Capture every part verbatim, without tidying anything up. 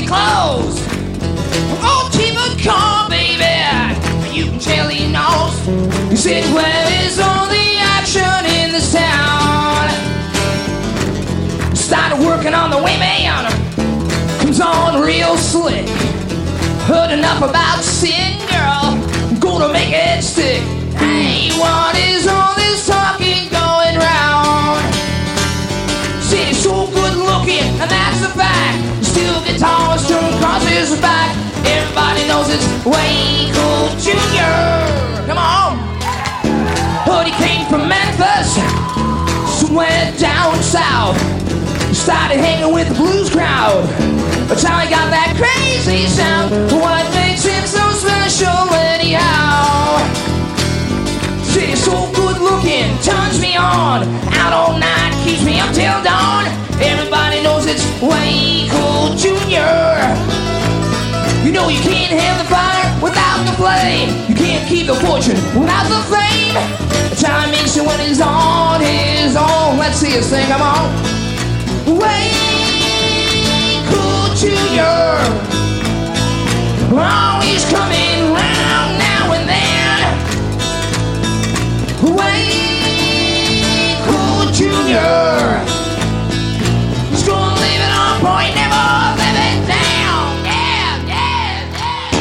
clothes. Oh, keep a calm, baby. You can tell he knows. He said, where is all the action in this town? Started working on the Wayman. Comes on real slick. Heard enough about sin, girl. I'm gonna make it stick. Hey, what is all this talking going round? Said he's so good looking, and that's a fact. Steel guitar strung across his back. Everybody knows it's Way Cool Junior Come on. But he came from Memphis, somewhere down south. Started hanging with the blues crowd. That's how he got that crazy sound. What makes him so special anyhow? Say he's so good looking, turns me on. Out all night, keeps me up till dawn. Everybody knows it's Way Cool Junior You know you can't have the fire without the flame. You can't keep the fortune without the fame. That's how he makes it when he's on his own. Let's see us sing, come on. Way Cool Junior Always coming round now and then. Way Cool Junior He's gonna leave it on point, never live it down. Yeah, yeah,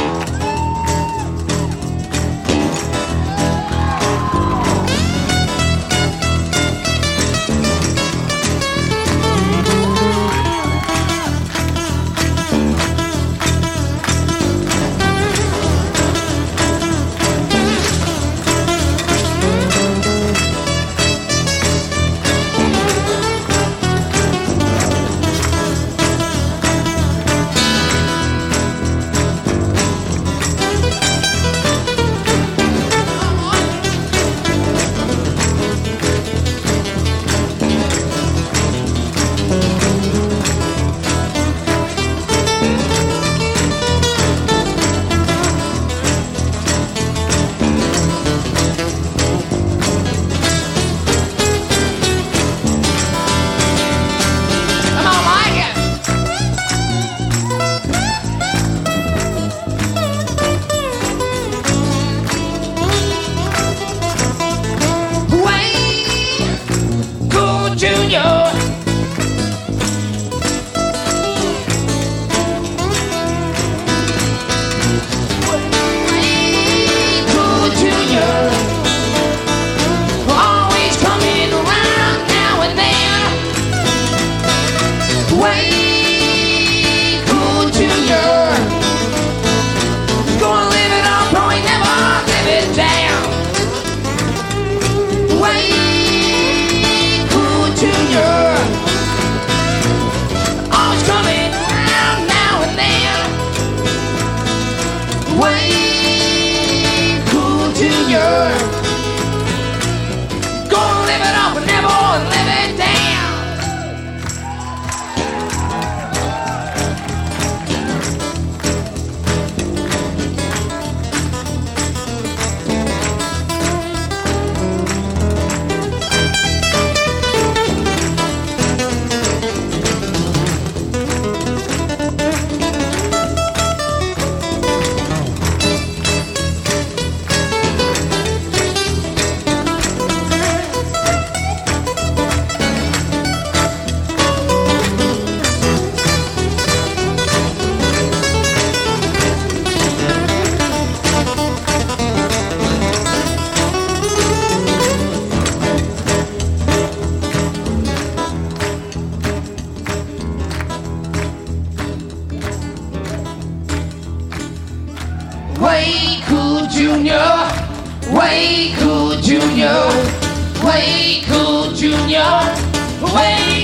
Way Cool Junior, Way Cool Junior, Way Cool Junior, Way